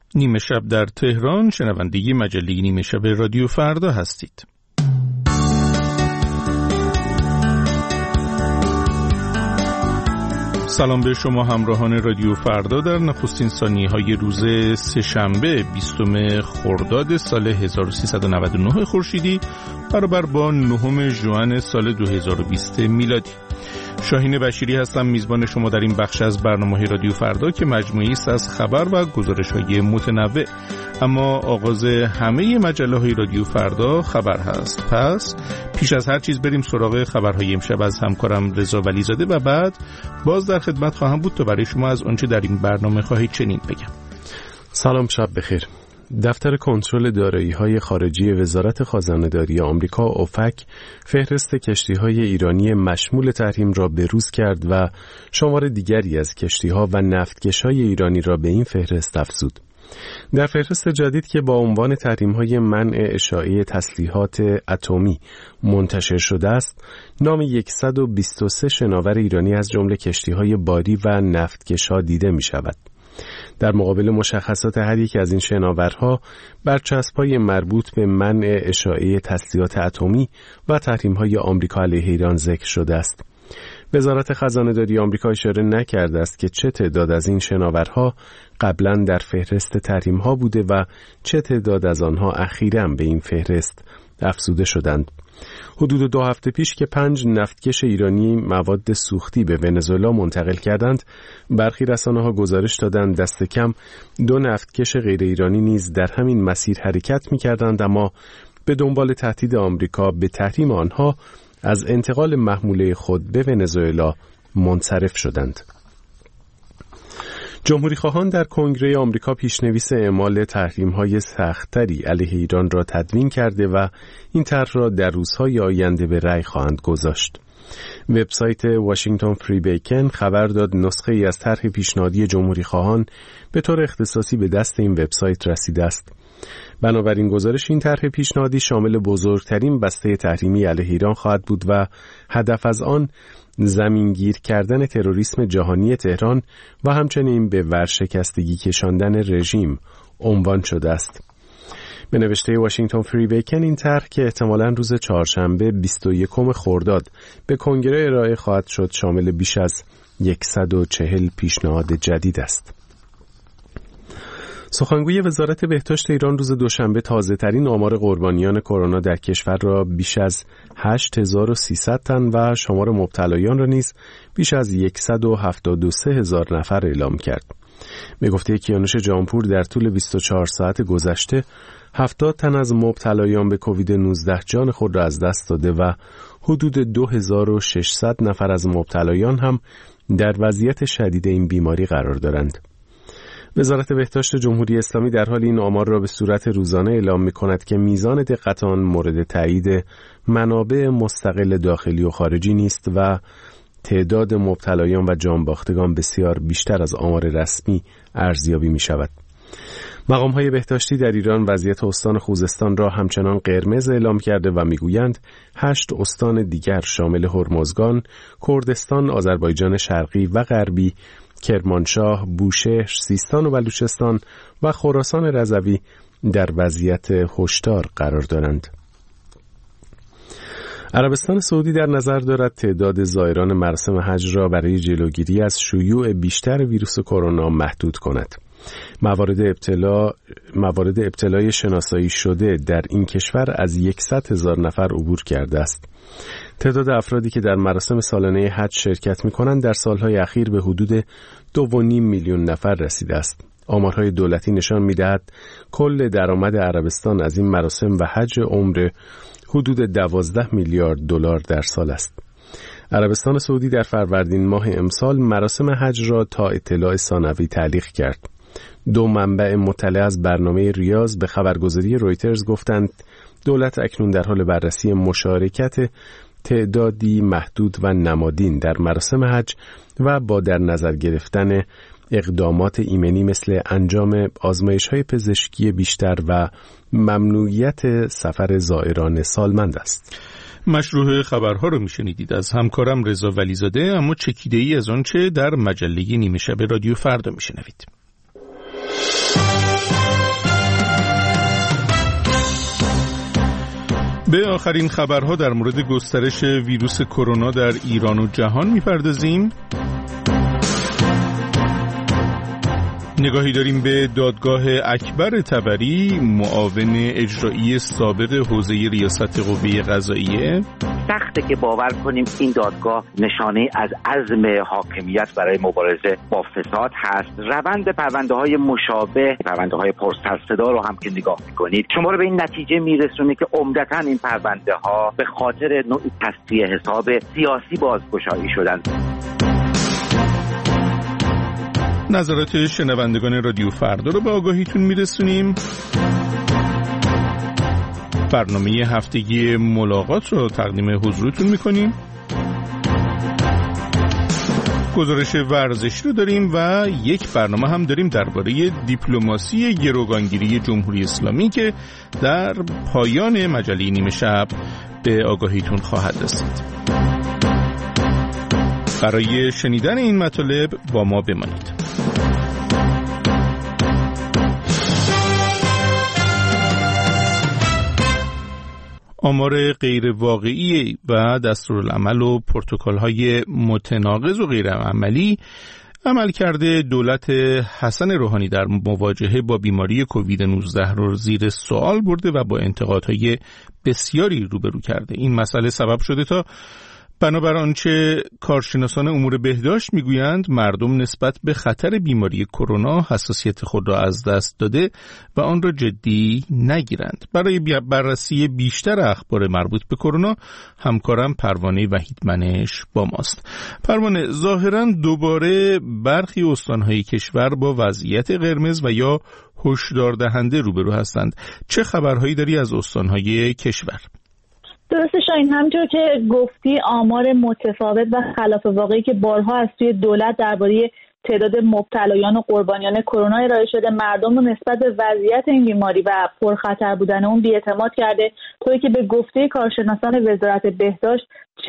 نیمه شب در تهران، شنونده مجله نیمه شب رادیو فردا هستید. سلام به شما همراهان رادیو فردا در نخستین ثانیه‌های روز سه‌شنبه 20 خرداد سال 1399 خورشیدی برابر با 9 ژوئن سال 2020 میلادی. شاهین بشیری هستم، میزبان شما در این بخش از برنامه رادیو فردا که مجموعی است از خبر و گزارش‌های متنوع. اما آغاز همه مجله‌های رادیو فردا خبر هست. پس پیش از هر چیز بریم سراغ خبرهای امشب از همکارم رضا ولیزاده و بعد باز در خدمت خواهم بود تا برای شما از آنچه در این برنامه خواهید شنید بگم. سلام، شب بخیر. دفتر کنترل دارایی‌های خارجی وزارت خزانه‌داری آمریکا اوپک فهرست کشتی‌های ایرانی مشمول تحریم را بروز کرد و شمار دیگری از کشتی‌ها و نفتکش‌های ایرانی را به این فهرست افزود. در فهرست جدید که با عنوان تحریم‌های منع اشاعه تسلیحات اتمی منتشر شده است، نام 123 شناور ایرانی از جمله کشتی‌های باری و نفتکش‌ها دیده می‌شود. در مقابل مشخصات هر یک از این شناورها برچسب‌های مربوط به منع اشاعه تسلیحات اتمی و تحریم‌های آمریکا علیه ایران ذکر شده است. وزارت خزانه‌داری آمریکا اشاره نکرده است که چه تعداد از این شناورها قبلاً در فهرست تحریم‌ها بوده و چه تعداد از آنها اخیراً به این فهرست افزوده شدند. حدود 2 هفته پیش که 5 نفتکش ایرانی مواد سوختی به ونزوئلا منتقل کردند، برخی رسانه‌ها گزارش دادند دست کم 2 نفتکش غیر ایرانی نیز در همین مسیر حرکت می‌کردند، اما به دنبال تهدید آمریکا به تحریم آنها از انتقال محموله خود به ونزوئلا منصرف شدند. جمهوری خواهان در کنگره آمریکا پیشنویس اعمال تحریم‌های سخت‌تری علیه ایران را تدوین کرده و این طرح را در روزهای آینده به رأی خواهند گذاشت. وبسایت واشنگتن فری بیکن خبر داد نسخه‌ای از طرح پیشنهادی جمهوری خواهان به طور اختصاصی به دست این وبسایت رسیده است. بنابراین گزارش این طرح پیشنهادی شامل بزرگترین بسته تحریمی علیه ایران خواهد بود و هدف از آن زمینگیر کردن تروریسم جهانی تهران و همچنین به ورشکستگی کشاندن رژیم عنوان شده است. به نوشته واشنگتن فری بیکن این طرح که احتمالاً روز چهارشنبه 21 خرداد به کنگره ارائه خواهد شد شامل بیش از 140 پیشنهاد جدید است. سخنگوی وزارت بهداشت ایران روز دوشنبه تازه‌ترین آمار قربانیان کرونا در کشور را بیش از 8300 تن و شمار مبتلایان را نیز بیش از 173,000 نفر اعلام کرد. به گفته کیانوش جانپور در طول 24 ساعت گذشته 70 تن از مبتلایان به کووید 19 جان خود را از دست داده و حدود 2600 نفر از مبتلایان هم در وضعیت شدید این بیماری قرار دارند. وزارت بهداشت جمهوری اسلامی در حال این آمار را به صورت روزانه اعلام می‌کند که میزان دقت آن مورد تایید منابع مستقل داخلی و خارجی نیست و تعداد مبتلایان و جانباختگان بسیار بیشتر از آمار رسمی ارزیابی می‌شود. مقام‌های بهداشتی در ایران وضعیت استان خوزستان را همچنان قرمز اعلام کرده و می‌گویند 8 استان دیگر شامل هرمزگان، کردستان، آذربایجان شرقی و غربی، کرمانشاه، بوشهر، سیستان و بلوچستان و خراسان رضوی در وضعیت هشدار قرار دارند. عربستان سعودی در نظر دارد تعداد زائران مراسم حج را برای جلوگیری از شیوع بیشتر ویروس کرونا محدود کند. موارد ابتلای شناسایی شده در این کشور از 100,000 نفر عبور کرده است. تعداد افرادی که در مراسم سالانه حج شرکت می‌کنند در سالهای اخیر به حدود 2.5 میلیون نفر رسیده است. آمارهای دولتی نشان می‌دهد کل درآمد عربستان از این مراسم و حج عمره حدود 12 میلیارد دلار در سال است. عربستان سعودی در فروردین ماه امسال مراسم حج را تا اطلاع ثانوی تعلیق کرد. 2 منبع مطلع از برنامه ریاض به خبرگزاری رویترز گفتند دولت اکنون در حال بررسی مشارکت تعدادی محدود و نمادین در مراسم حج و با در نظر گرفتن اقدامات ایمنی مثل انجام آزمایش‌های پزشکی بیشتر و ممنوعیت سفر زائران سالمند است. مشروع خبرها رو میشنیدید از همکارم رضا ولیزاده، اما چکیده‌ای از آنچه در مجله نیمه شب رادیو فردا میشنوید. به آخرین خبرها در مورد گسترش ویروس کرونا در ایران و جهان می‌پردازیم. نگاهی داریم به دادگاه اکبر طبری، معاون اجرایی سابق حوزه ریاست قوه قضاییه. سخته که باور کنیم این دادگاه نشانه از عزم حاکمیت برای مبارزه با فساد هست. روند پرونده‌های مشابه، پرونده‌های پرسرصدا رو هم که نگاه می‌کنید، شما رو به این نتیجه میرسونه که عمدتاً این پرونده‌ها به خاطر نوعی تصفیه حساب سیاسی بازگشایی شدن. نظرات شنوندگان رادیو فردا رو به آگاهیتون میرسونیم. برنامه هفتگی ملاقات رو تقدیم حضورتون میکنیم. گزارش ورزشی رو داریم و یک برنامه هم داریم درباره دیپلماسی گروگانگیری جمهوری اسلامی که در پایان مجله نیمه شب به آگاهیتون خواهد رسید. برای شنیدن این مطالب با ما بمانید. آمار غیر واقعی و دستورالعمل و پروتکل‌های متناقض و غیر عملی عملکرد دولت حسن روحانی در مواجهه با بیماری کووید 19 رو زیر سوال برده و با انتقادهای بسیاری روبرو کرده. این مسئله سبب شده تا بنابر آنچه کارشناسان امور بهداشت میگویند مردم نسبت به خطر بیماری کرونا حساسیت خود را از دست داده و آن را جدی نگیرند. برای بررسی بیشتر اخبار مربوط به کرونا همکارم پروانه وحیدمنش با ماست. پروانه، ظاهراً دوباره برخی استانهای کشور با وضعیت قرمز و یا هشدار دهنده روبرو هستند. چه خبرهایی داری از استانهای کشور؟ درسته شاین، همونطور که گفتی آمار متفاوت و خلاف واقعی که بارها از سوی دولت درباره تعداد مبتلایان و قربانیان کرونا ارائه شده مردم رو نسبت به وضعیت این بیماری و پرخطر بودن اون بی‌اعتماد کرده، طوری که به گفته کارشناسان وزارت بهداشت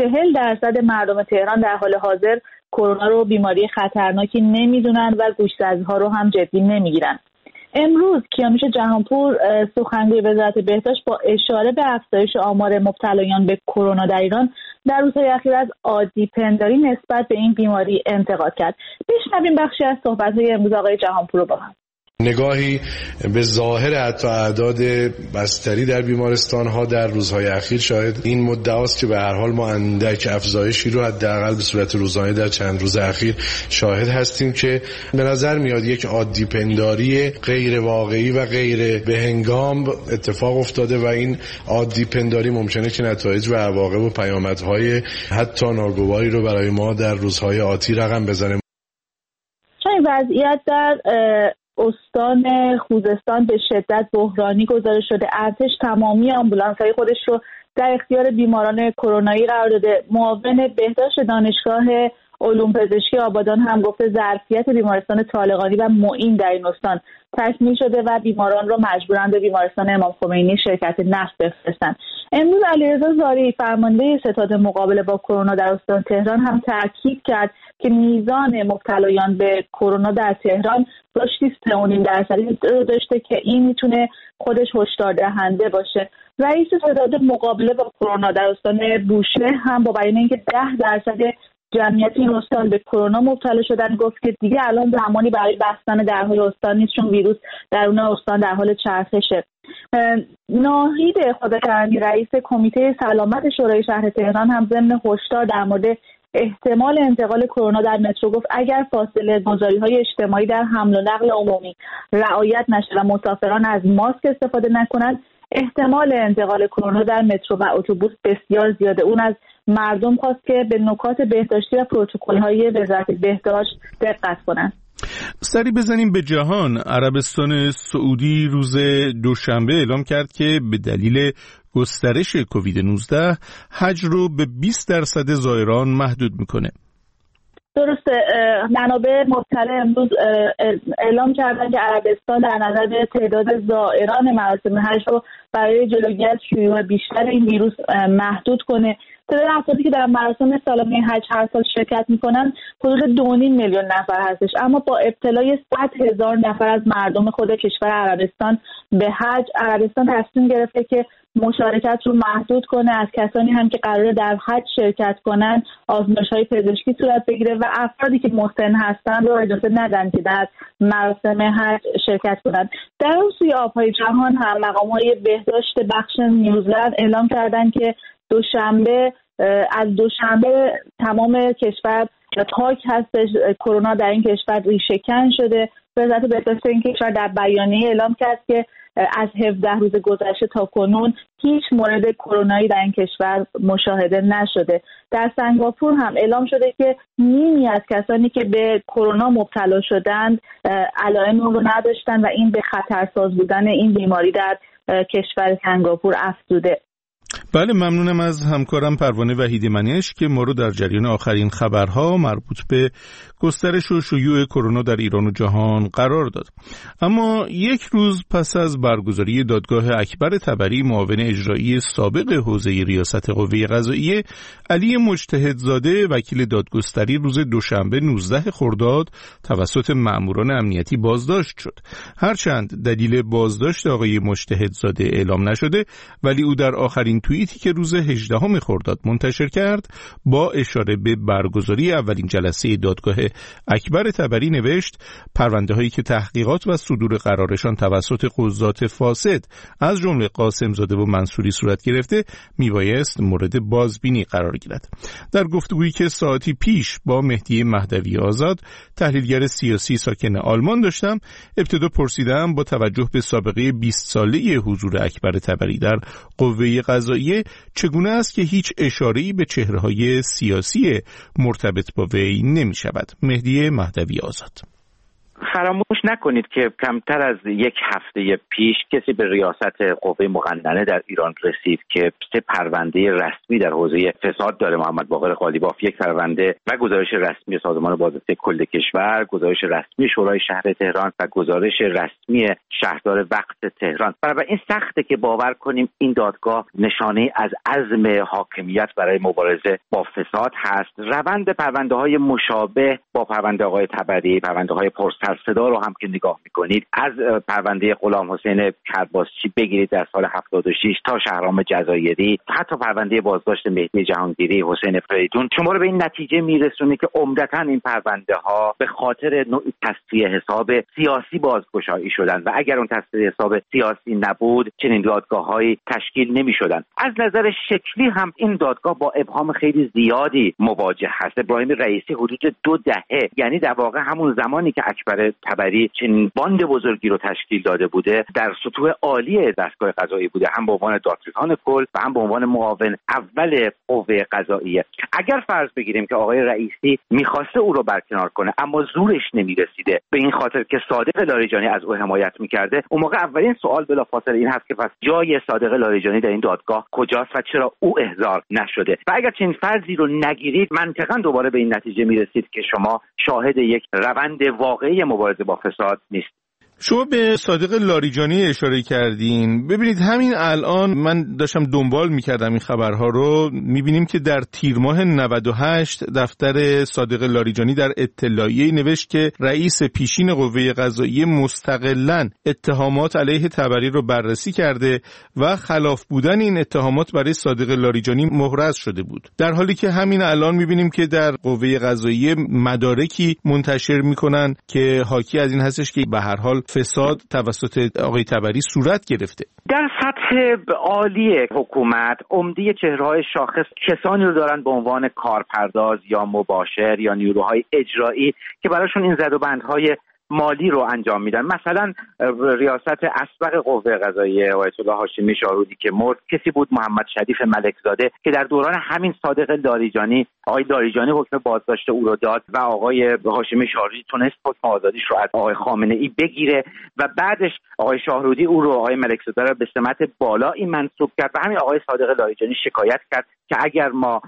40% مردم تهران در حال حاضر کرونا رو بیماری خطرناکی نمیدونن و گوش‌زدها رو هم جدی نمیگیرن. امروز کیانوش جهانپور سخنگوی وزارت بهداشت با اشاره به افزایش آمار مبتلایان به کرونا در ایران در روزهای اخیر از عادی پنداری نسبت به این بیماری انتقاد کرد. بشنویم بخشی از صحبت‌های امروز آقای جهانپور رو با هم. نگاهی به ظاهر حتی اعداد بستری در بیمارستان ها در روزهای اخیر شاهد این مدعاست که به هر حال ما اندک افزایشی رو حداقل به صورت روزانه در چند روز اخیر شاهد هستیم که به نظر میاد یک عادی پنداری غیر واقعی و غیر بهنگام اتفاق افتاده و این عادی پنداری ممکنه که نتایج و عواقب و پیامدهای حتی ناگواری رو برای ما در روزهای آتی رقم بزنه. چون وضعیت در استان خوزستان به شدت بحرانی گزارش شده. ارتش تمامی آمبولانس‌های خودش رو در اختیار بیماران کرونایی قرار داده. معاون بهداشت دانشگاه علوم پزشکی آبادان هم گفته ظرفیت بیمارستان طالقانی و معین در این استان تکمیل شده و بیماران رو مجبورند به بیمارستان امام خمینی شرکت نفت بفرستند. امروز علیرضا زارعی فرمانده ستاد مقابله با کرونا در استان تهران هم تاکید کرد که میزان مبتلایان به کرونا در تهران رشدی 3.5% رو داشته که این میتونه خودش هشدار دهنده باشه. رئیس ستاد مقابله با کرونا در استان بوشهر هم با بیان اینکه 10% جمعیت این استان به کرونا مبتلا شدن گفت که دیگه الان زمانی برای بستن درهای استان نیست چون ویروس درون استان در حال چرخشه. ناهید خداکرمی رئیس کمیته سلامت شورای شهر تهران هم ضمن هشدار در مورد احتمال انتقال کرونا در مترو گفت اگر فاصله گذاری‌های اجتماعی در حمل و نقل عمومی رعایت نشه و مسافران از ماسک استفاده نکنند احتمال انتقال کرونا در مترو و اتوبوس بسیار زیاده. اون از مردم خواست که به نکات بهداشتی و پروتکل‌های وزارت بهداشت دقت کنند. سری بزنیم به جهان. عربستان سعودی روز دوشنبه اعلام کرد که به دلیل گسترش کووید 19 حج رو به 20% زائران محدود میکنه. درسته. منابع مطلع امروز اعلام کردن که عربستان در نظر تعداد زائران مراسم حج رو برای جلوگیری از شیوع بیشتر این ویروس محدود کنه. تعداد افرادی که در مراسم سالانه حج هر سال شرکت میکنن حدود 2.5 میلیون نفر هستش، اما با ابتلای 100,000 نفر از مردم خود کشور عربستان به حج، عربستان تصمیم گرفته که مشارکت رو محدود کنه، از کسانی هم که قراره در حج شرکت کنن آزمایش‌های پزشکی صورت بگیره و افرادی که مسن هستن رو اجازه ندن که در مراسم حج شرکت کنند. در اون سوی آبهای جهان هم مقام‌های بهداشت بخش نیوزلند اعلام کردن که از دوشنبه تمام کشور پاک هستش، کرونا در این کشور ریشه‌کن شده. وزارت بهداشت این کشور در بیانیه اعلام کرد که از 17 روز گذشته تا کنون هیچ مورد کرونایی در این کشور مشاهده نشده. در سنگاپور هم اعلام شده که نیمی از کسانی که به کرونا مبتلا شدند علائم رو نداشتن و این به خطرساز بودن این بیماری در کشور سنگاپور افزوده. بله، ممنونم از همکارم پروانه وحیدی‌منیش که ما رو در جریان آخرین خبرها مربوط به گسترش و شیوع کرونا در ایران و جهان قرار داد. اما یک روز پس از برگزاری دادگاه اکبر طبری، معاون اجرایی سابق حوزه ریاست قوه قضاییه علی مجتهدزاده وکیل دادگستری روز دوشنبه 19 خرداد توسط مأموران امنیتی بازداشت شد. هرچند دلیل بازداشت آقای مجتهدزاده اعلام نشده، ولی او در آخرین توییتی که روز 18 خرداد منتشر کرد با اشاره به برگزاری اولین جلسه دادگاه اکبر طبری نوشت: پرونده هایی که تحقیقات و صدور قرارشان توسط قضات فاسد از جمله قاسم زاده و منصوری صورت گرفته میبایست مورد بازبینی قرار گیرد. در گفتگویی که ساعتی پیش با مهدی مهدوی آزاد، تحلیلگر سیاسی ساکن آلمان داشتم، ابتدا پرسیدم با توجه به سابقه 20 ساله حضور اکبر طبری در قوه قضاییه چگونه است که هیچ اشاره‌ای به چهره‌های سیاسی مرتبط با وی نمی شود. مهدی مهدوی آزاد: فراموش نکنید که کمتر از یک هفته پیش کسی به ریاست قوه مقننه در ایران رسید که 3 پرونده رسمی در حوزه فساد داره. محمد باقر قالیباف 1 پرونده و گزارش رسمی سازمان بازرسی کل کشور، گزارش رسمی شورای شهر تهران و گزارش رسمی شهردار وقت تهران. بنابراین سخته که باور کنیم این دادگاه نشانه از عزم حاکمیت برای مبارزه با فساد هست. روند پرونده‌های مشابه با پرونده آقای طبری، پرونده‌های صدا رو هم که نگاه میکنید، از پرونده غلام حسین کرباسچی بگیرید در سال 76 تا شهرام جزایری، حتی پرونده بازداشت مهدی جهانگیری، حسین فریدون، شما رو به این نتیجه میرسونه که عمدتاً این پرونده ها به خاطر نوع تصفیه حساب سیاسی بازگشایی شدن و اگر اون تصفیه حساب سیاسی نبود چنین دادگاه‌هایی تشکیل نمی‌شدن. از نظر شکلی هم این دادگاه با ابهام خیلی زیادی مواجه هست. ابراهیم رئیسی حدود 2 دهه، یعنی در واقع همون زمانی که اکبر طبری چنین باند بزرگی رو تشکیل داده بوده، در سطوح عالی دستگاه قضایی بوده، هم به عنوان دادستان کل و هم به عنوان معاون اول قوه قضاییه. اگر فرض بگیریم که آقای رئیسی میخواسته او رو برکنار کنه اما زورش نمیرسیده به این خاطر که صادق لاریجانی از او حمایت میکرده، اون موقع اولین سوال بلافاصله این هست که پس جای صادق لاریجانی در این دادگاه کجاست و چرا او احضار نشده؟ و اگر چنین فرضی رو نگیرید، منطقاً دوباره به این نتیجه میرسید که شما شاهد یک روند واقعی مبارزه با فساد نیست. شما به صادق لاریجانی اشاره کردین. ببینید همین الان من داشتم دنبال میکردم این خبرها رو، میبینیم که در تیر ماه 98 دفتر صادق لاریجانی در اطلاعیه‌ای نوشت که رئیس پیشین قوه قضاییه مستقلاً اتهامات علیه طبری رو بررسی کرده و خلاف بودن این اتهامات برای صادق لاریجانی محرز شده بود، در حالی که همین الان میبینیم که در قوه قضاییه مدارکی منتشر میکنن که حاکی از این هستش که به هر حال فساد توسط آقای طبری صورت گرفته. در سطح عالی حکومت عمده چهره‌های شاخص کسانی رو دارن به عنوان کارپرداز یا مباشر یا نیروهای اجرایی که براشون این زدوبندهای مالی رو انجام میدن. مثلا ریاست اسبق قوه قضاییه آیت الله هاشمی شاهرودی که مرد، کسی بود محمد شریف ملکزاده که در دوران همین صادق لاریجانی، آقای لاریجانی حکم بازداشت او رو داد و آقای هاشمی شاهرودی تونست حکم آزادیش رو از آقای خامنه ای بگیره و بعدش آقای شاهرودی او رو، آقای ملکزاده رو به سمت بالایی منصوب کرد و همین آقای صادق لاریجانی شکایت کرد که اگر ما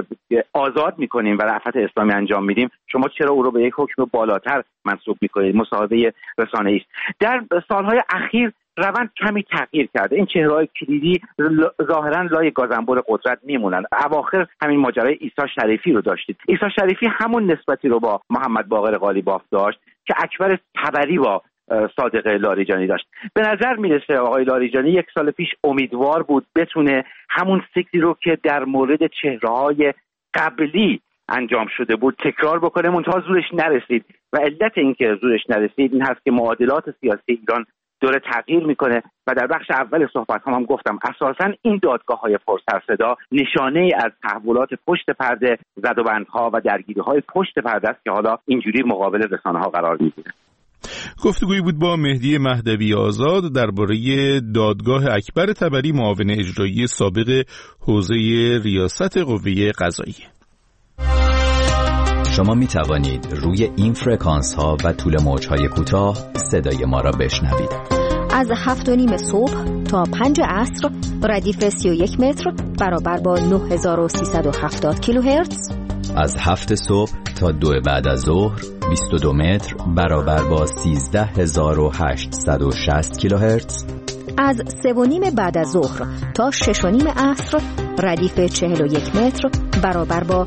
آزاد میکنیم و رأفت اسلامی انجام میدیم، شما چرا او رو به یک حکم بالاتر منصوب میکنید؟ مصاحبه رسانه‌ای است. در سالهای اخیر روند کمی تغییر کرده. این چهره‌های کلیدی ظاهراً لای گازنبور قدرت میمونن. اواخر همین ماجرای عیسی شریفی رو داشتید. عیسی شریفی همون نسبتی رو با محمد باقر قالیباف داشت که اکبر طبری با صادق لاریجانی داشت. به نظر میرسه آقای لاریجانی 1 سال پیش امیدوار بود بتونه همون سیکلی رو که در مورد چهره‌های قبلی انجام شده بود تکرار بکنه، منتها زورش نرسید و علت این که زورش نرسید این هست که معادلات سیاسی ایران داره تغییر میکنه و در بخش اول صحبت هم گفتم اساساً این دادگاه‌های پرسرصدا نشانه از تحولات پشت پرده، زدوبندها و درگیری‌های پشت پرده است که حالا اینجوری مقابل رسانه‌ها قرار میگیره. گفتگویی بود با مهدی مهدوی آزاد درباره دادگاه اکبر طبری، معاون اجرایی سابق حوزه ریاست قوه قضاییه. شما می توانید روی این فرکانس ها و طول موج های کوتاه صدای ما را بشنوید. از 7:30 صبح تا 5 عصر ردیف 31 متر برابر با 9370 کیلوهرتز. از 7 صبح تا 2 بعد از ظهر 22 متر برابر با 13860 کیلوهرتز. از 3:30 بعد از ظهر تا 6:30 عصر ردیف 41 متر برابر با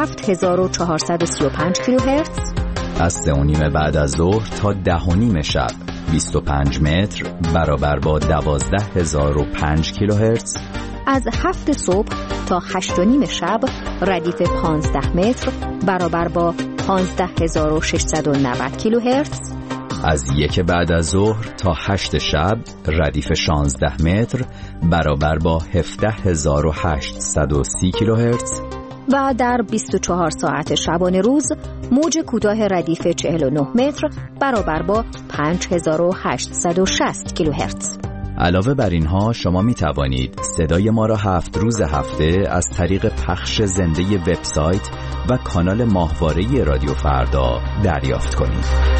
7435 کیلوهرتز. از 3:30 بعد از ظهر تا 10:30 شب 25 متر برابر با 12005 کیلوهرتز. از 7 صبح تا 8:30 شب ردیف 15 متر برابر با 15690 کیلوهرتز. از 1 بعد از ظهر تا 8 شب ردیف 16 متر برابر با 17830 کیلوهرتز. و در 24 ساعت شبانه روز موج کوتاه ردیف 49 متر برابر با 5860 کیلوهرتز. علاوه بر اینها شما می توانید صدای ما را 7 روز هفته از طریق پخش زنده وبسایت و کانال ماهواره رادیو فردا دریافت کنید.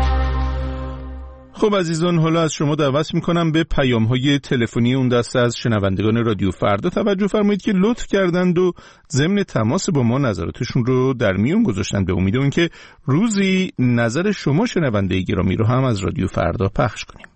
خب عزیزان، حالا از شما دعوت میکنم به پیام‌های تلفنی اون دسته از شنوندگان رادیو فردا توجه فرمایید که لطف کردند و ضمن تماس با ما نظراتشون رو در میون گذاشتن. به امید اون که روزی نظر شما شنونده گرامی رو هم از رادیو فردا پخش کنیم.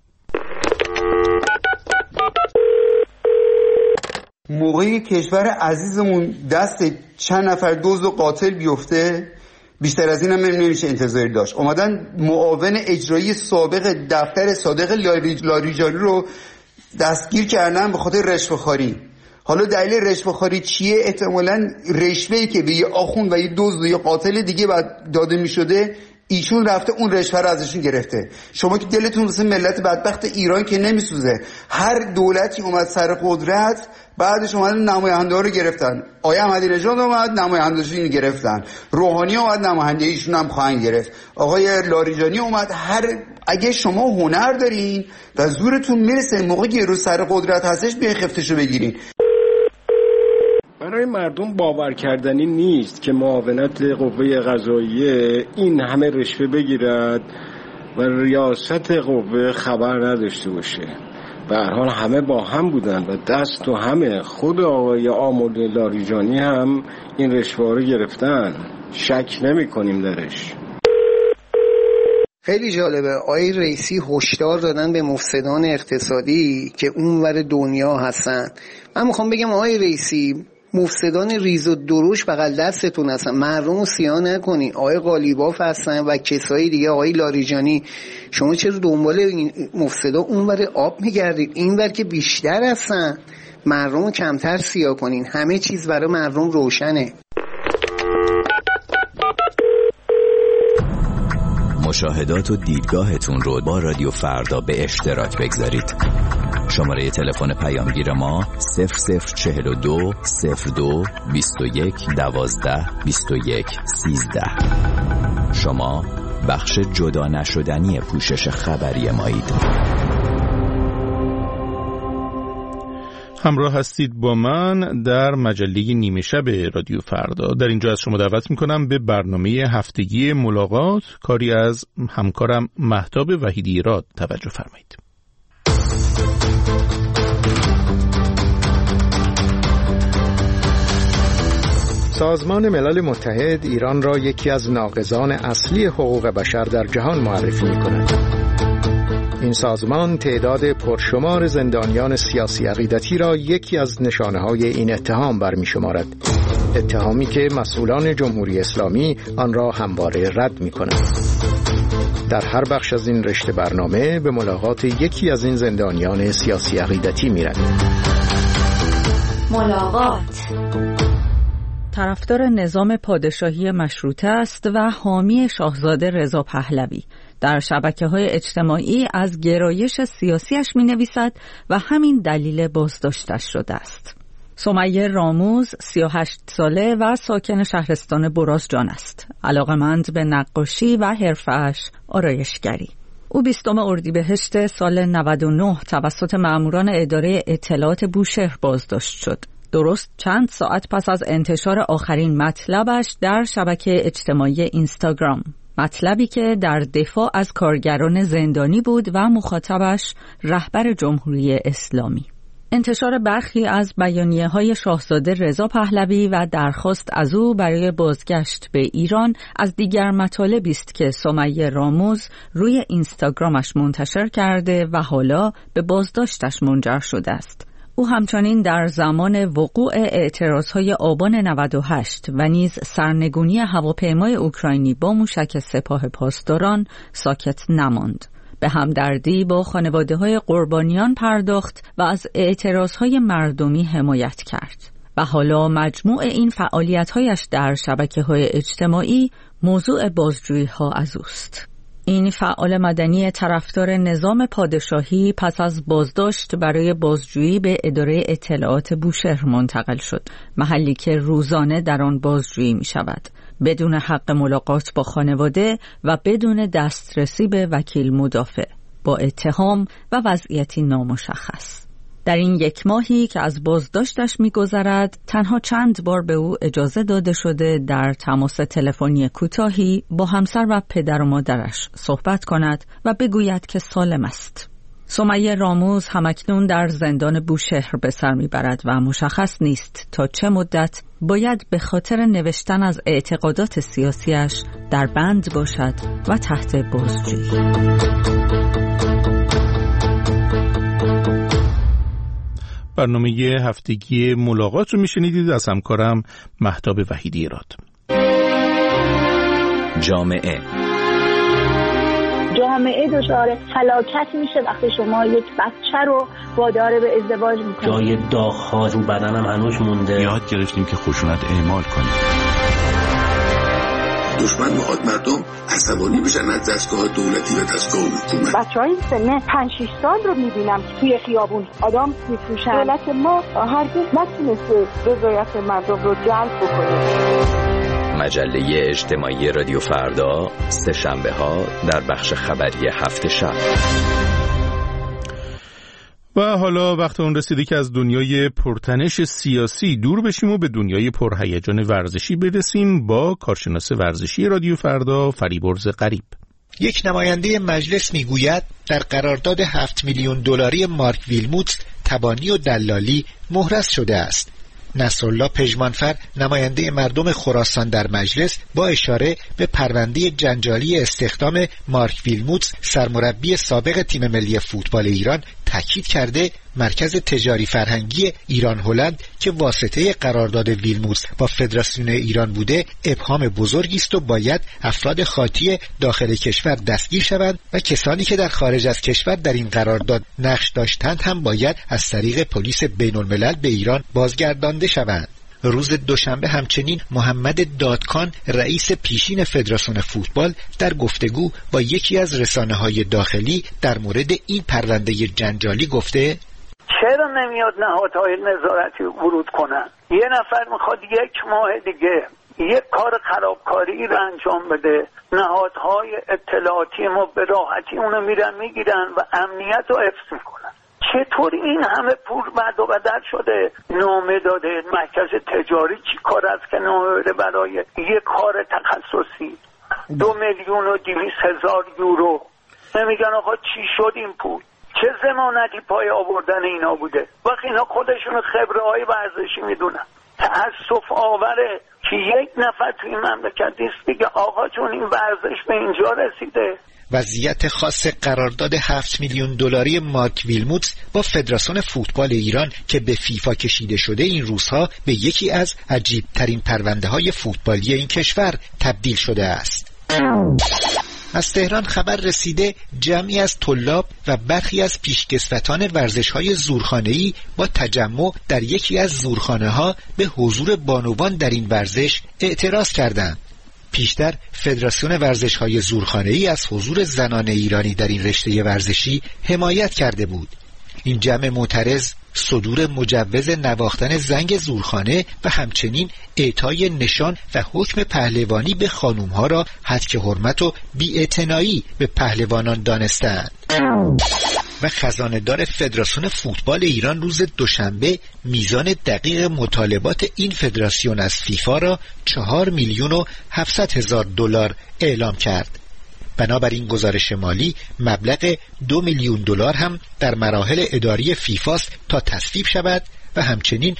موقعی کشور عزیزمون دست چند نفر دزد و قاتل بیفته بیشتر از این هم نمیشه انتظاری داشت. اومدن معاون اجرایی سابق دفتر صادق لاریجانی رو دستگیر کردن به خاطر رشوه‌خواری. حالا دلیل رشوه‌خواری چیه؟ احتمالاً رشوه‌ای که به یه آخوند و یه دزد و یه قاتل دیگه بعد داده می‌شده ایشون رفته اون رشوه رو ازشون گرفته. شما که دلتون واسه ملت بدبخت ایران که نمیسوزه. هر دولتی اومد سر قدرت بعدش اومدن نماینده‌ها رو گرفتن. آقای احمدی نژاد اومد نمایندگیشون رو گرفتن. روحانی اومد نمایندگیشون هم خواهند گرفت. آقای لاریجانی اومد. اگه شما هنر دارین و زورتون میرسه موقعی که رو سر قدرت هستش بیاین خفتشو بگیرین. برای مردم باور کردنی نیست که معاونت قوه قضاییه این همه رشوه بگیرد و ریاست قوه خبر نداشته باشه. به هر حال همه با هم بودن و دست تو همه. خود آقای آمل لاریجانی هم این رشوه رو گرفتن، شک نمی کنیم درش. خیلی جالبه. آقای رئیسی هشدار دادن به مفسدان اقتصادی که اونور دنیا هستن. من میخوام بگم آقای رئیسی، مفسدان ریز و دروش بغل دستتون هستن، مردم رو سیاه نکنین. آقای قالیباف هستن و کسایی دیگه، آقای لاریجانی. شما چرا دنبال این مفسدا اونور آب میگردید؟ اینور که بیشتر هستن، مردم رو کمتر سیاه کنین. همه چیز برای مردم روشنه. مشاهدات و دیدگاهتون رو با رادیو فردا به اشتراک بگذارید. شماره تلفن پیامگیر ما 0042 02 21 12 21 13. شما بخش جدا نشدنی پوشش خبری مایید. همراه هستید با من در مجله نیمه شب رادیو فردا. در اینجا از شما دعوت میکنم به برنامه هفتگی ملاقات، کاری از همکارم مهتاب وحیدی راد توجه فرمایید. سازمان ملل متحد ایران را یکی از ناقضان اصلی حقوق بشر در جهان معرفی می‌کند. این سازمان تعداد پرشمار زندانیان سیاسی عقیدتی را یکی از نشانه‌های این اتهام برمی‌شمارد. اتهامی که مسئولان جمهوری اسلامی آن را همواره رد می‌کنند. در هر بخش از این رشته برنامه به ملاقات یکی از این زندانیان سیاسی عقیدتی می‌رویم. ملاقات. طرفدار نظام پادشاهی مشروطه است و حامی شاهزاده رضا پهلوی. در شبکه‌های اجتماعی از گرایش سیاسیش می‌نویسد و همین دلیل بازداشتش شده است. سمیه راموز 38 ساله و ساکن شهرستان برازجان است. علاقه‌مند به نقاشی و حرفه‌اش آرایشگری. او 20 اردیبهشت سال 99 توسط مأموران اداره اطلاعات بوشهر بازداشت شد. درست چند ساعت پس از انتشار آخرین مطلبش در شبکه اجتماعی اینستاگرام. مطلبی که در دفاع از کارگران زندانی بود و مخاطبش رهبر جمهوری اسلامی. انتشار برخی از بیانیه‌های شاهزاده رضا پهلوی و درخواست از او برای بازگشت به ایران از دیگر مطالبی است که سمیه راموز روی اینستاگرامش منتشر کرده و حالا به بازداشتش منجر شده است. او همچنین در زمان وقوع اعتراضهای آبان 98 و نیز سرنگونی هواپیمای اوکراینی با موشک سپاه پاسداران ساکت نماند. به همدردی با خانواده‌های قربانیان پرداخت و از اعتراضهای مردمی حمایت کرد. و حالا مجموع این فعالیت‌هایش در شبکه‌های اجتماعی موضوع بازجویی‌ها از اوست. این فعال مدنی طرفدار نظام پادشاهی پس از بازداشت برای بازجویی به اداره اطلاعات بوشهر منتقل شد، محلی که روزانه در آن بازجویی می شود، بدون حق ملاقات با خانواده و بدون دسترسی به وکیل مدافع، با اتهام و وضعیتی نامشخص. در این 1 ماهی که از بازداشتش می‌گذرد، تنها چند بار به او اجازه داده شده در تماس تلفنی کوتاهی با همسر و پدر و مادرش صحبت کند و بگوید که سالم است. سمیه راموز همکنون در زندان بوشهر به سر میبرد و مشخص نیست تا چه مدت باید به خاطر نوشتن از اعتقادات سیاسیش در بند باشد و تحت بازجویی. برنامه هفتگی ملاقات رو میشنیدید از همکارم مهتاب وحیدی راد. جامعه دچار فلاکت میشه وقتی شما یک بچه رو وادار به ازدواج میکنید. جای داغ‌ها رو بدنم هنوز مونده. یاد گرفتیم که خشونت اعمال کنیم. دشمن میخواد مردم عصبانی بشن از دستگاه دولتی و دستگاه حکومت. بچهای سن 5-6 سال رو میبینم توی خیابون آدم میفروشن. دولت ما هرگز نتونسته رضایت مردم رو جلب بکنه. مجله اجتماعی رادیو فردا، سه شنبه ها در بخش خبری هفت شب. و حالا وقت اون رسیده که از دنیای پرتنش سیاسی دور بشیم و به دنیای پرهیجان ورزشی برسیم با کارشناس ورزشی رادیو فردا فریبرز غریب. یک نماینده مجلس میگوید در قرارداد 7 میلیون دلاری مارک ویلموتس تبانی و دلالی مهرس شده است. نصرالله پژمانفر نماینده مردم خراسان در مجلس با اشاره به پرونده جنجالی استخدام مارک ویلموتس سرمربی سابق تیم ملی فوتبال ایران تاکید کرده مرکز تجاری فرهنگی ایران هلند که واسطه قرارداد ویلموتس با فدراسیون ایران بوده ابهام بزرگی است و باید افراد خاطی داخل کشور دستگیر شوند و کسانی که در خارج از کشور در این قرارداد نقش داشتند هم باید از طریق پلیس بین الملل به ایران بازگردانده شوند. روز دوشنبه همچنین محمد دادکان رئیس پیشین فدراسیون فوتبال در گفتگو با یکی از رسانه‌های داخلی در مورد این پرونده جنجالی گفته چرا نمیاد نهادهای نظارتی ورود کنن؟ یه نفر میخواد 1 ماه دیگه یک کار خرابکاری رو انجام بده، نهادهای اطلاعاتی ما به راحتی اونو میرن میگیرن و امنیت رو حفظ میکنن. چطور این همه پول بعد و بدل شده نامه داده مرکز تجاری چی کار است که نامه بده برای یک کار تخصصی 2,200,000 یورو؟ نمیگن آقا چی شد این پول؟ چه ضمانتی پای آوردن اینا بوده؟ وقتی اینا خودشون خبره های ورزشی میدونن. تأسف آوره که یک نفر توی مملکت نیست دیگه آقا جون این ورزش به اینجا رسیده. وضعیت خاص قرارداد 7 میلیون دلاری مارک ویلموتس با فدراسیون فوتبال ایران که به فیفا کشیده شده این روزها به یکی از عجیب ترین پرونده های فوتبالی این کشور تبدیل شده است. از تهران خبر رسیده جمعی از طلاب و برخی از پیشکسوتان ورزش‌های زورخانه‌ای با تجمع در یکی از زورخانه‌ها به حضور بانوان در این ورزش اعتراض کردند. پیشتر فدراسیون ورزش‌های زورخانه‌ای از حضور زنان ایرانی در این رشته ورزشی حمایت کرده بود. این جمع معترض صدور مجوز نواختن زنگ زورخانه و همچنین اعطای نشان و حکم پهلوانی به خانومها را هتک حرمت و بی‌اعتنایی به پهلوانان دانستند. و خزانه‌دار فدراسیون فوتبال ایران روز دوشنبه میزان دقیق مطالبات این فدراسیون از فیفا را 4,700,000 دلار اعلام کرد. بنابراین گزارش مالی مبلغ 2,000,000 دلار هم در مراحل اداری فیفاست تا تصویب شود و همچنین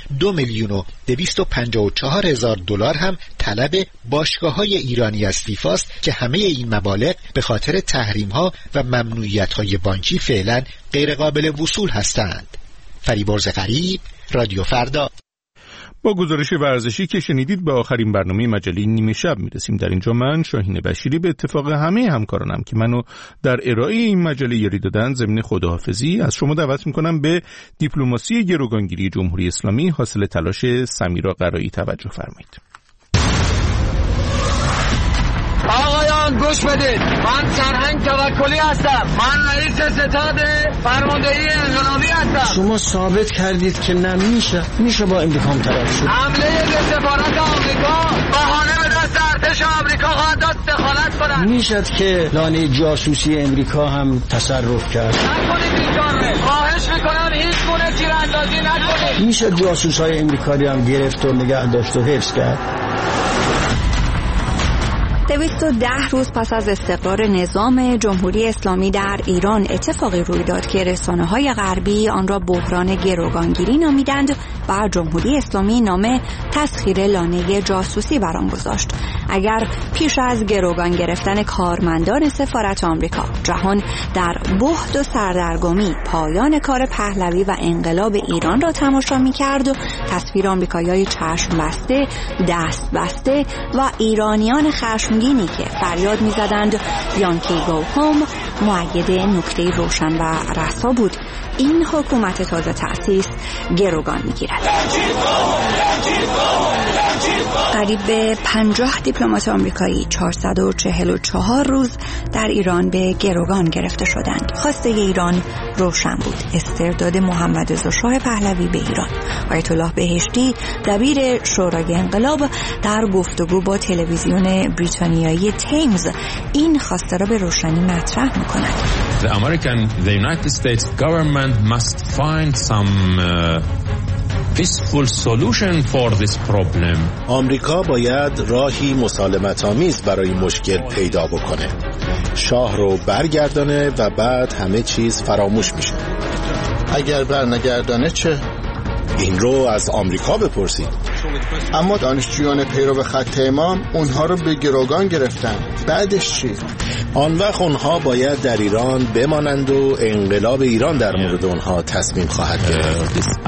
2,254,000 دلار هم طلب باشگاه‌های ایرانی از فیفاست که همه این مبالغ به خاطر تحریم‌ها و ممنوعیت‌های بانکی فعلا غیر قابل وصول هستند. فریبرز غریب، رادیو فردا. با گزارش ورزشی که شنیدید به آخرین برنامه مجله نیمه شب میرسیم. در اینجا من شاهین بشیری به اتفاق همه همکارانم که منو در ارائه این مجله یاری دادن ضمن خداحافظی از شما دعوت میکنم به دیپلماسی گروگانگیری جمهوری اسلامی حاصل تلاش سمیرا قرایی توجه فرمایید. آقایان گوش بدید، من سرهنگ توکلی هستم، من رئیس ستاد فرماندهی انقلابی هستم. شما ثابت کردید که نمیشه با امریکا هم طرف شد. حمله به سفارت آمریکا بهانه به دست ارتش آمریکا خواهد داد دخالت کنند. میشد که لانه جاسوسی امریکا هم تصرف کرد. نکنید این کار، خواهش میکنم هیچ گونه تیراندازی نکنید. میشد جاسوسای امریکایی هم گرفت و نگه داشت و حفظ کرد. 210 روز پس از استقرار نظام جمهوری اسلامی در ایران اتفاقی روی داد که رسانه‌های غربی آن را بحران گروگانگیری نامیدند و جمهوری اسلامی نام تسخیر لانه جاسوسی بر آن گذاشت. اگر پیش از گروگان گرفتن کارمندان سفارت آمریکا جهان در بهت و سردرگمی پایان کار پهلوی و انقلاب ایران را تماشا می‌کرد و تصویر آمریکایی‌های چشم بسته، دست بسته و ایرانیان خشمگینی که فریاد می‌زدند یانکی گو هوم مؤید نکته روشن و رسا بود. این حکومت تازه تأسیس گروگان می‌گیرد. قریب به 50 دیپلمات آمریکایی 444 روز در ایران به گروگان گرفته شدند. خواسته ایران روشن بود: استرداد محمد رضا شاه پهلوی به ایران. آیت الله بهشتی دبیر شورای انقلاب در گفتگو با تلویزیون بریتانیایی تیمز این خواسته را به روشنی مطرح می‌کند. The United States government must find some peaceful solution for this problem. آمریکا باید راهی مسالمت‌آمیز برای مشکل پیدا بکنه. شاه رو برگردانه و بعد همه چیز فراموش میشه. اگر برنگردانه چه؟ این رو از آمریکا بپرسید. اما دانشجویان پیرو خط امام اونها رو به گروگان گرفتن. بعدش چی؟ آن وقت اونها باید در ایران بمانند و انقلاب ایران در مورد اونها تصمیم خواهد گرفت.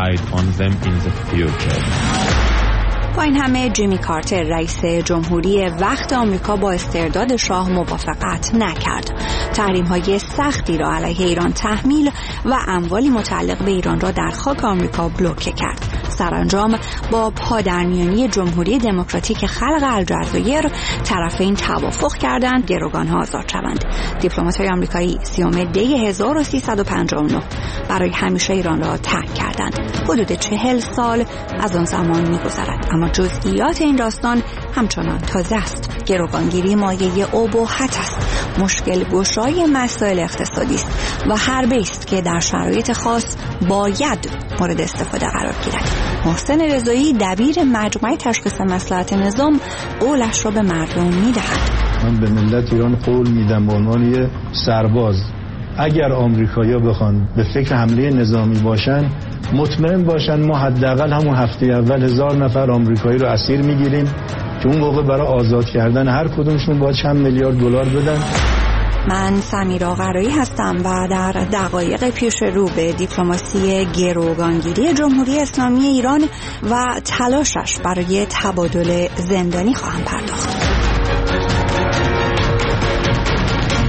با این همه جیمی کارتر رئیس جمهوری وقت آمریکا با استرداد شاه موافقت نکرد. تحریم‌های سختی را علیه ایران تحمیل و اموالی متعلق به ایران را در خاک آمریکا بلوکه کرد. سرانجام با پادرمیانی جمهوری دموکراتیک خلق الجزایر طرفین توافق کردند گروگان‌ها آزاد شوند. دیپلمات‌های آمریکایی 30 دی 1359 برای همیشه ایران را ترک کردند. حدود 40 سال از آن زمان می‌گذرد، اما جزئیات این داستان همچنان تازه است. گروگانگیری مایه اباحت است، مشکل گشای مسائل اقتصادی است و حربه است که در شرایط خاص باید مورد استفاده قرار گیرد. محسن رضایی دبیر مجمع تشخیص مصلحت نظام قولش را به مردم می‌دهد. من به ملت ایران قول میدم به عنوان یه سرباز اگر آمریکایی‌ها بخوان به فکر حمله نظامی باشن مطمئن باشن ما حداقل همون هفته اول 1000 نفر آمریکایی رو اسیر میگیریم که اون موقع برای آزاد کردن هر کدومشون باید چند میلیارد دلار بدن. من سمیرا قرایی هستم و در دقایق پیش رو به دیپلماسی گروگانگیری جمهوری اسلامی ایران و تلاشش برای تبادل زندانی خواهم پرداخت.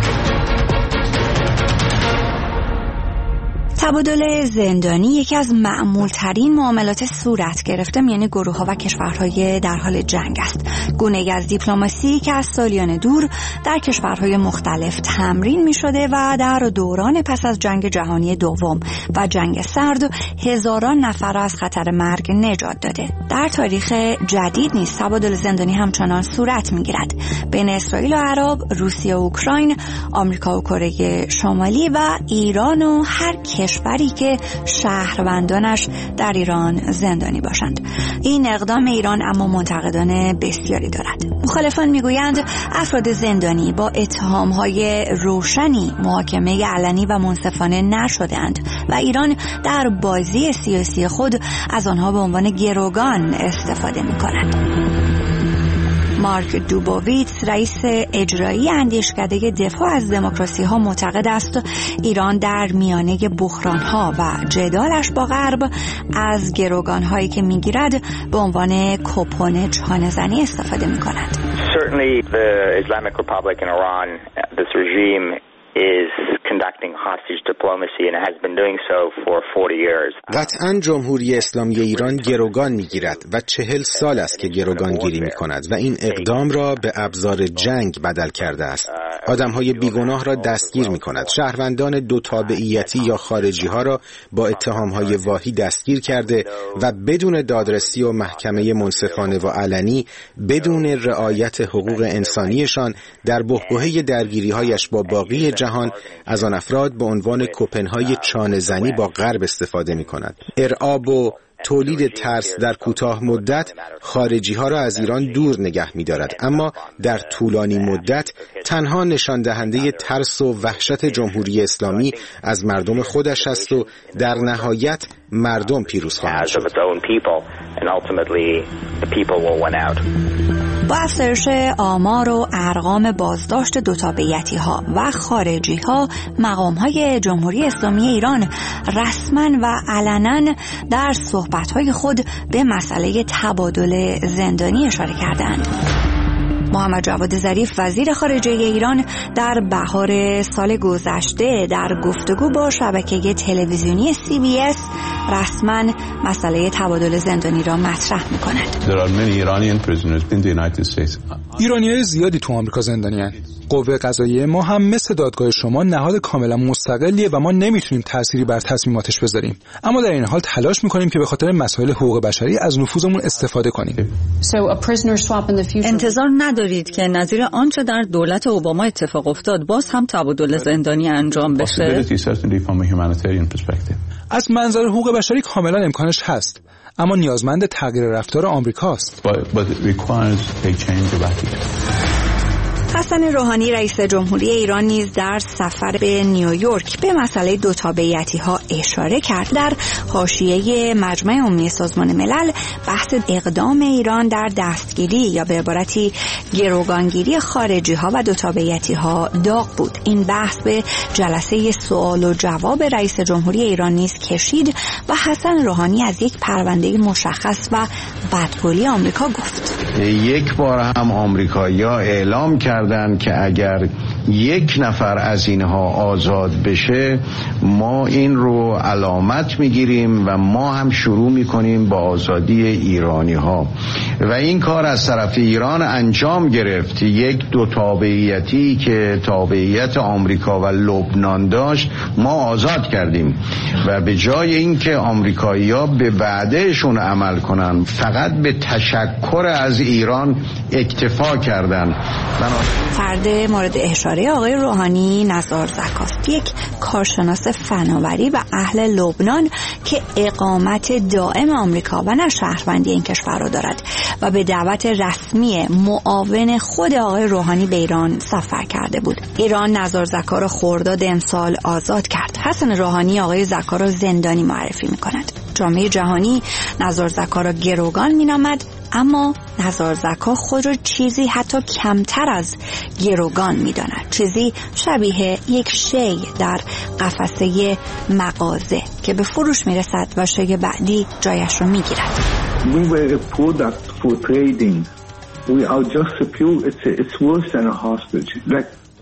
تبادل زندانی یکی از معمول‌ترین معاملات صورت گرفته میان گروه‌ها و کشورهای در حال جنگ است. گونه‌ای از دیپلماسی که از سالیان دور در کشورهای مختلف تمرین می‌شده و در دوران پس از جنگ جهانی دوم و جنگ سرد هزاران نفر از خطر مرگ نجات داده. در تاریخ جدید نیز تبادل زندانی همچنان صورت می‌گیرد بین اسرائیل و عرب، روسیه و اوکراین، آمریکا و کره شمالی و ایران و هر کشوری که شهروندانش در ایران زندانی باشند. این اقدام ایران اما منتقدان بسیاری دارد. مخالفان میگویند افراد زندانی با اتهام‌های روشنی محاکمه علنی و منصفانه نشده‌اند و ایران در بازی سیاسی خود از آنها به عنوان گروگان استفاده می‌کند. مارک دوبوویتس رئیس اجرایی اندیشکده دفاع از دموکراسی ها معتقد است ایران در میانه بحران ها و جدالش با غرب از گروگان هایی که میگیرد به عنوان کوپون چانه‌زنی استفاده می‌کند. Certainly the Islamic Republic in Iran, this regime is conducting hostage diplomacy and has been doing so for 40 years. قطعاً جمهوری اسلامی ایران گروگان میگیرد و 40 سال است که گروگان گیری میکند و این اقدام را به ابزار جنگ بدل کرده است. آدم‌های بیگناه را دستگیر میکند. شهروندان دو تابعیتی یا خارجی ها را با اتهام‌های واهی دستگیر کرده و بدون دادرسی و محکمه منصفانه و علنی، بدون رعایت حقوق انسانیشان در بحبوحه درگیری‌هایش با باقی جهان از آن افراد به عنوان کوپن‌های چانه‌زنی با غرب استفاده می‌کند. ارعاب و تولید ترس در کوتاه مدت خارجی‌ها را از ایران دور نگه می‌دارد، اما در طولانی مدت تنها نشان دهنده ترس و وحشت جمهوری اسلامی از مردم خودش است و در نهایت مردم پیروز خواهند شد. با افزایش آمار و ارقام بازداشت دو تابعیتی‌ها و خارجی‌ها، مقام‌های جمهوری اسلامی ایران رسماً و علناً در صحبت‌های خود به مسئله تبادل زندانی اشاره کردند. محمد جواد ظریف وزیر خارجه ایران در بهار سال گذشته در گفتگو با شبکه تلویزیونی CBS رسما مسئله تبادل زندانی را مطرح می‌کند. ایرانی‌های زیادی تو آمریکا زندانی‌اند. قوه قضاییه ما هم مثل دادگاه شما نهاد کاملا مستقلیه و ما نمیتونیم تأثیری بر تصمیماتش بذاریم، اما در این حال تلاش می‌کنیم که به خاطر مسائل حقوق بشری از نفوذمون استفاده کنیم. انتظار ندارید که نظیر آنچه در دولت اوباما اتفاق افتاد باز هم تبادل زندانی انجام بشه؟ از منظر حقوق بشری کاملا امکانش هست، اما نیازمند تغییر رفتار آمریکاست. حسن روحانی رئیس جمهوری ایران نیز در سفر به نیویورک به مسئله دو تابعیتی‌ها اشاره کرد. در حاشیه مجمع عمومی سازمان ملل بحث اقدام ایران در دستگیری یا به عبارتی گروگانگیری خارجی‌ها و دو تابعیتی‌ها داغ بود. این بحث به جلسه سوال و جواب رئیس جمهوری ایران نیز کشید و حسن روحانی از یک پرونده مشخص و بدقولی آمریکا گفت. یک بار هم آمریکایی‌ها اعلام کردند که اگر یک نفر از اینها آزاد بشه ما این رو علامت میگیریم و ما هم شروع میکنیم با آزادی ایرانی ها و این کار از طرف ایران انجام گرفت. یک دو تابعیتی که تابعیت آمریکا و لبنان داشت ما آزاد کردیم و به جای اینکه آمریکایی‌ها به وعدهشون عمل کنن فقط به تشکر از ایران اکتفا کردن. فرد مورد اشاره آقای روحانی نزار زکاست، یک کارشناس فناوری و اهل لبنان که اقامت دائم آمریکا و نه شهروندی این کشور را دارد و به دعوت رسمی معاون خود آقای روحانی به ایران سفر کرده بود. ایران نزار زکا را خرداد امسال آزاد کرد. حسن روحانی آقای زکا را زندانی معرفی می‌کند. جامعه جهانی نزار زکا را گروگان می‌نامد، اما نزار زکا خود را چیزی حتی کمتر از گروگان می‌داند، چیزی شبیه یک شی در قفسه مغازه که به فروش میرسد و شی بعدی جایش را میگیرد. We were a product for trading. We are just a few. It's worse than a hostage. Like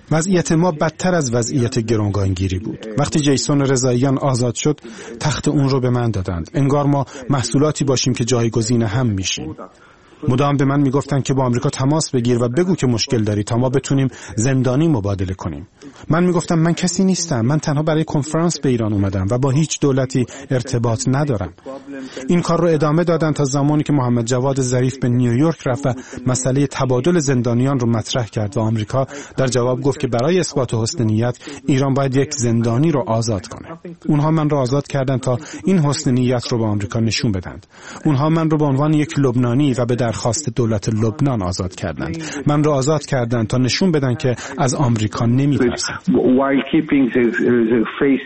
وضعیت ما بدتر از وضعیت گروگانگیری بود. وقتی جیسون رضاییان آزاد شد، تخت اون رو به من دادند. انگار ما محصولاتی باشیم که جایگزین هم میشیم. مدام به من میگفتن که با آمریکا تماس بگیر و بگو که مشکل داری تا ما بتونیم زندانی مبادله کنیم. من میگفتم من کسی نیستم، من تنها برای کنفرانس به ایران اومدم و با هیچ دولتی ارتباط ندارم. این کار رو ادامه دادن تا زمانی که محمد جواد ظریف به نیویورک رفت و مسئله تبادل زندانیان رو مطرح کرد و آمریکا در جواب گفت که برای اثبات حسن نیت ایران باید یک زندانی رو آزاد کنه. اونها من رو آزاد کردن تا این حسن نیت رو به آمریکا نشون بدن. اونها من رو به عنوان یک لبنانی و به درخواست دولت لبنان آزاد کردند. من رو آزاد کردند تا نشون بدن که از آمریکا نمی‌ترسن. While keeping the face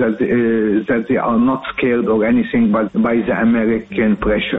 that they are not scared or anything but by the American pressure.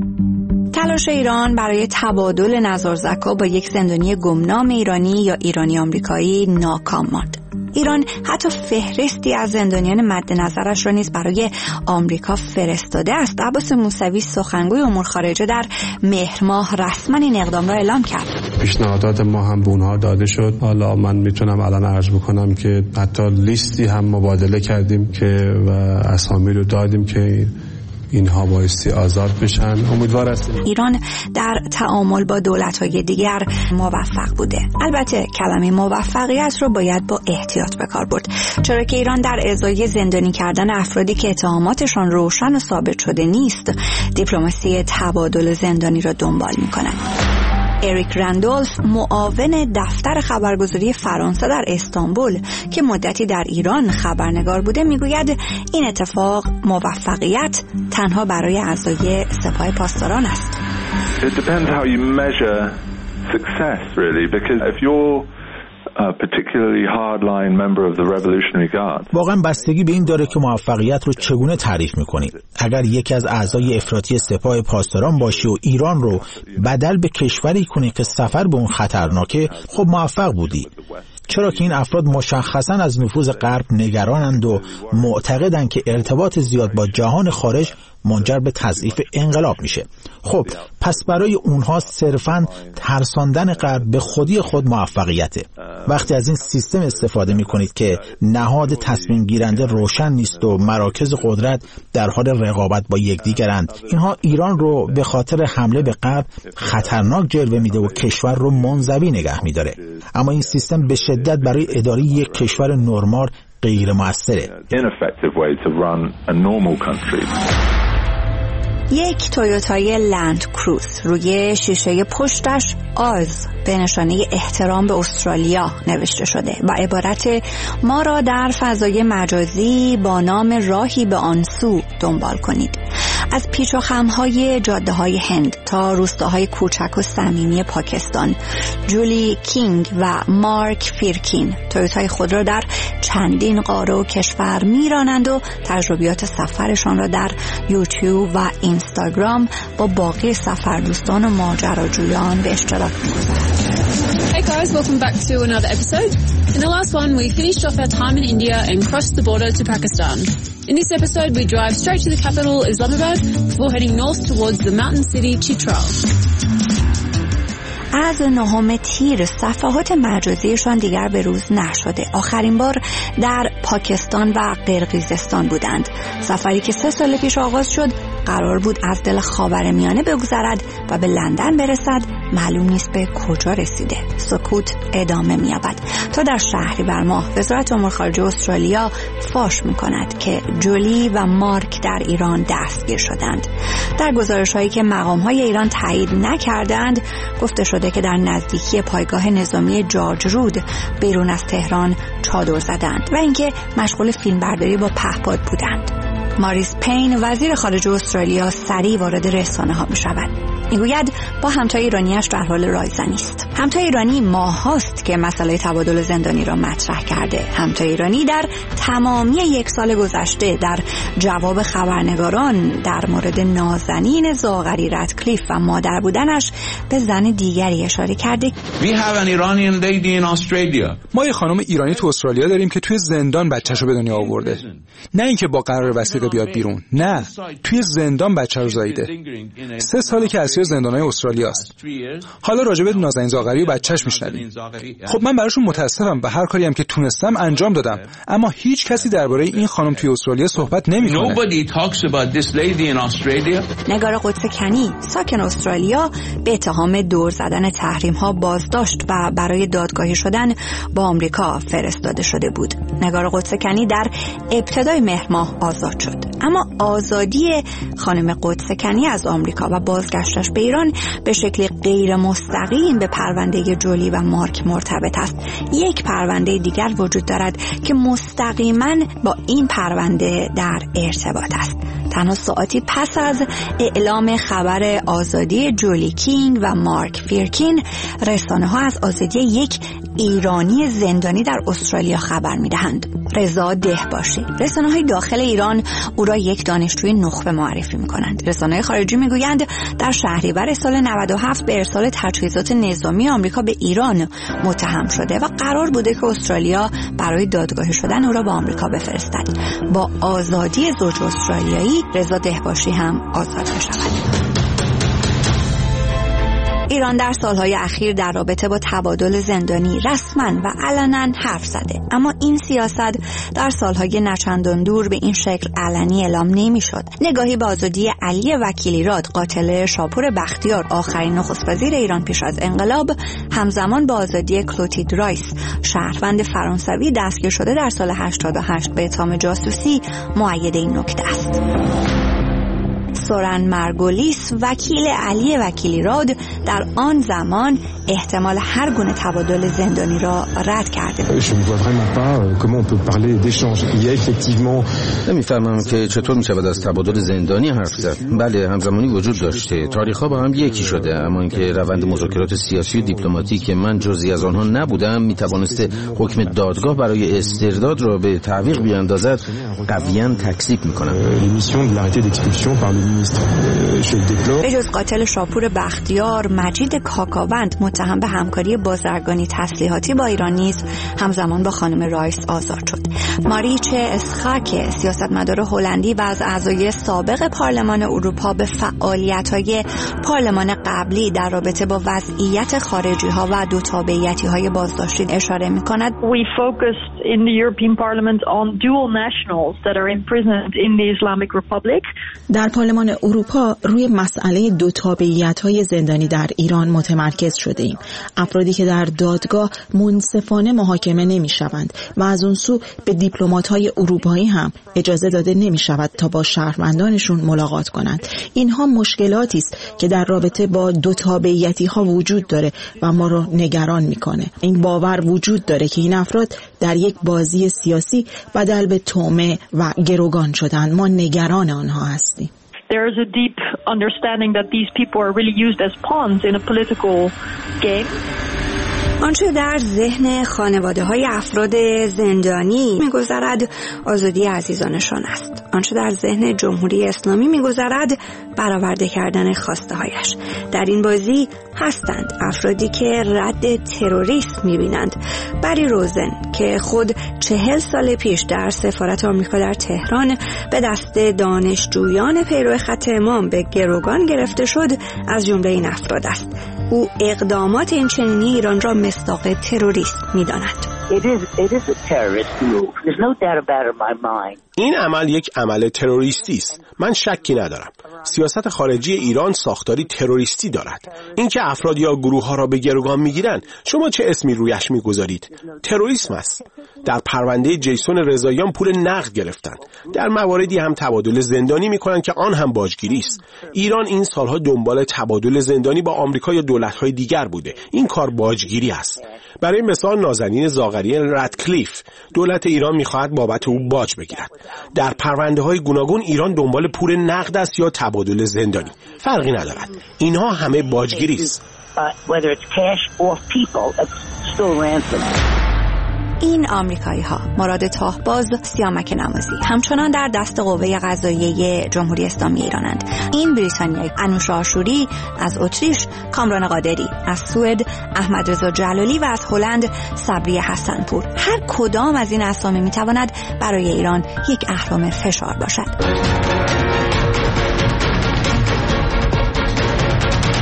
تلاش ایران برای تبادل نظرزکا با یک زندانی گمنام ایرانی یا ایرانی آمریکایی ناکام ماند. ایران حتی فهرستی از زندانیان مد نظرش را نیز برای آمریکا فرستاده است. عباس موسوی سخنگوی امور خارجه در مهر ماه رسما این اقدام را اعلام کرد. پیشنهادات ما هم به اونها داده شد. حالا من میتونم الان عرض بکنم که حتی لیستی هم مبادله کردیم که و اسامی رو دادیم که اینها بایستی آزاد بشن. امیدوار هستیم. ایران در تعامل با دولت‌های دیگر موفق بوده. البته کلمه موفقیت رو باید با احتیاط به کار برد، چرا که ایران در ازای زندانی کردن افرادی که اتهاماتشان روشن و ثابت شده نیست، دیپلماسی تبادل زندانی را دنبال می‌کند. اریک رندولف، معاون دفتر خبرگزاری فرانسه در استانبول که مدتی در ایران خبرنگار بوده، میگوید این اتفاق موفقیت تنها برای اعضای سپاه پاسداران است. It depends how you measure success really, because if you're a particularly hardline member of the Revolutionary Guard. واقعا بستگی به این داره که موفقیت رو چگونه تعریف می‌کنی. اگر یکی از اعضای افراطی سپاه پاسداران باشی و ایران رو بدل به کشوری کنی که سفر به اون خطرناکه، خب موفق بودی. چرا که این افراد مشخصاً از نفوذ غرب نگرانند و معتقدند که ارتباط زیاد با جهان خارج منجر به تضعیف انقلاب میشه. خب پس برای اونها صرفاً ترساندن غرب به خودی خود موفقیته. وقتی از این سیستم استفاده میکنید که نهاد تصمیم گیرنده روشن نیست و مراکز قدرت در حال رقابت با یکدیگرند، اینها ایران رو به خاطر حمله به غرب خطرناک جلوه میده و کشور رو منزوی نگه میداره. اما این سیستم به شدت برای اداره یک کشور نرمال غیر مؤثره. یک تویوتای لند کروز روی شیشه پشتش آز به نشانه احترام به استرالیا نوشته شده و عبارت ما را در فضای مجازی با نام راهی به آن سو دنبال کنید. از پیچ و خم‌های جاده‌های هند تا روستاهای کوچک و صمیمی پاکستان، جولی کینگ و مارک فیرکین تویوتای خود را در چندین قاره و کشور میرانند و تجربیات سفرشان را در یوتیوب و اینستاگرام با باقی سفردوستان و ماجراجویان به اشتراک می‌گذارند. Hey guys, welcome back to another episode. In the last one, we finished off our time in India and crossed the border to Pakistan. In this episode, we drive straight to the capital, Islamabad, before heading north towards the mountain city, Chitral. از 9 تیر صفحات مجازیشان دیگر به روز نشده. آخرین بار در پاکستان و قرقیزستان بودند. سفری که 3 سال پیش آغاز شد قرار بود از دل خاورمیانه بگذرد و به لندن برسد، معلوم نیست به کجا رسیده. سکوت ادامه می‌یابد تا در شهریور ماه وزارت امور خارجه استرالیا فاش می‌کند که جولی و مارک در ایران دستگیر شدند. در گزارش‌هایی که مقام‌های ایران تایید نکردند گفته شده که در نزدیکی پایگاه نظامی جورج رود بیرون از تهران چادر زدند و اینکه مشغول فیلمبرداری با پهپاد بودند. ماریس پین وزیر خارجه استرالیا سریع وارد رسانه‌ها می‌شود. میگوید با همتای ایرانیش در حال رایزنی است. همتای ایرانی ماهاست که مسئله تبادل زندانی را مطرح کرده. همتای ایرانی در تمامی 1 سال گذشته در جواب خبرنگاران در مورد نازنین زاغری رادکلیف و مادر بودنش به زن دیگری اشاره کرده. ما یه خانم ایرانی تو استرالیا داریم که توی زندان بچه‌شو به دنیا آورده. نه اینکه با قرار وثیقه بیاد بیرون، نه، توی زندان بچه رو زاییده. 3 ساله که اسیر دستگیر زندانهای استرالیا است. حالا راجع به نازنین زاغری و بچه‌ش میشنویم. خب من براشون متاسفم و هر کاری هم که تونستم انجام دادم، اما هیچ کسی درباره این خانم توی استرالیا صحبت نمی‌کنه. نگار قدس کنی ساکن استرالیا به اتهام دور زدن تحریم‌ها بازداشت و برای دادگاهی شدن با آمریکا فرستاده شده بود. نگار قدس کنی در ابتدای مهر ماه آزاد شد، اما آزادی خانم قدس کنی از آمریکا و بازگشتش به ایران به شکلی غیر مستقیم به پرونده جولی و مارک مرتبط است. یک پرونده دیگر وجود دارد که مستقیما با این پرونده در ارتباط است. تنها ساعتی پس از اعلام خبر آزادی جولی کینگ و مارک فیرکین، رسانه‌ها از آزادی یک ایرانی زندانی در استرالیا خبر می‌دهند. رضا دهباشی. رسانه‌های داخل ایران او را یک دانشجوی نخبه معرفی می‌کنند. رسانه‌های خارجی می‌گویند در شهریور سال 97 به ارسال تجهیزات نظامی آمریکا به ایران متهم شده و قرار بوده که استرالیا برای دادگاهی شدن او را به آمریکا بفرستد. با آزادی زوج استرالیایی، رضا دهباشی هم آزاد می‌شود. ایران در سالهای اخیر در رابطه با تبادل زندانی رسما و علنا حرف زده، اما این سیاست در سالهای نچندان دور به این شکل علنی اعلام نمی‌شد. نگاهی به آزادی علی وکیلیراد، قاتل شاپور بختیار، آخرین نخست وزیر ایران پیش از انقلاب، همزمان با آزادی کلوتید رایس، شهروند فرانسوی دستگیر شده در سال 88 به اتهام جاسوسی، مؤید این نکته است. سورن مرگولیس، وکیل علی وکیلیراد، در آن زمان احتمال هر گونه تبادل زندانی را رد کرده بود. نمی‌فهمم که چطور می‌شود از تبادل زندانی حرف زد. بله، همزمانی وجود داشته. تاریخ‌ها با هم یکی شده، اما اینکه روند مذاکرات سیاسی و دیپلماتیک من جزئی از آنها نبودم می‌توانست حکم دادگاه برای استرداد را به تعویق بیاندازد، قویاً تکذیب می‌کنم. به جز قاتل شاپور بختیار، مجید کاکاوند متهم به همکاری بازرگانی تسلیحاتی با ایران نیز همزمان با خانم رایس آزاد شد. ماریچه اسخاک، سیاستمدار هلندی و از اعضای سابق پارلمان اروپا، به فعالیت‌های پارلمان قبلی در رابطه با وضعیت خارجی‌ها و دو تابعیتی‌های بازداشتی اشاره می‌کند. We focused in the European Parliament on dual nationals that are imprisoned in the Islamic Republic. در پارلمان اروپا روی مسئله دو تابعیت‌های زندانی در ایران متمرکز شده‌ایم. افرادی که در دادگاه منصفانه محاکمه نمی‌شوند و از اون سو به دیپلمات‌های اروپایی هم اجازه داده نمی‌شود تا با شهروندانشون ملاقات کنند. اینها مشکلاتی است که در رابطه با دو تابعیتی‌ها وجود داره و ما رو نگران می‌کنه. این باور وجود داره که این افراد در یک بازی سیاسی بدل به طعمه و گروگان شدن. ما نگران آنها هستیم. There is a deep understanding that these people are really used as pawns in a political game. آنچه در ذهن خانواده‌های افراد زندانی می‌گذرد آزادی عزیزانشان است. آنچه در ذهن جمهوری اسلامی می‌گذرد برآورده کردن خواسته‌هایش. در این بازی هستند افرادی که رد تروریسم می‌بینند. بری روزن که خود 40 سال پیش در سفارت آمریکا در تهران به دست دانشجویان پیرو خط امام به گروگان گرفته شد، از جمله این افراد است. او اقدامات این چنینی ایران را مصداق تروریسم می‌داند. این عمل یک عمل تروریستی است. من شکی ندارم. سیاست خارجی ایران ساختاری تروریستی دارد. اینکه افراد یا گروه‌ها را به گروگان می‌گیرند، شما چه اسمی رویش می‌گذارید؟ تروریسم است. در پرونده جیسون رضاییان پول نقد گرفتند. در مواردی هم تبادل زندانی می‌کنند که آن هم باجگیری است. ایران این سالها دنبال تبادل زندانی با آمریکا یا دولت‌های دیگر بوده. این کار باجگیری است. برای مثال نازنین زاغری رادکلیف، دولت ایران می‌خواهد بابت او باج بگیرد. در پرونده‌های گوناگون ایران دنبال پول نقد است یا تبادل زندانی. فرقی ندارد. اینها همه باجگیری است. این آمریکایی ها، مراد تاهباز، سیامک نمازی، همچنان در دست قوه قضاییه جمهوری اسلامی ایرانند. این بریتانیایی، انوش آشوری از اتریش، کامران قادری از سوئد، احمد رضا جلالی و از هلند صبری حسنپور. هر کدام از این اسامی میتواند برای ایران یک اهرم فشار باشد.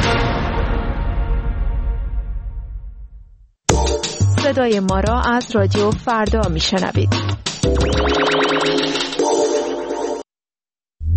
صدای ما را از رادیو فردا میشنوید.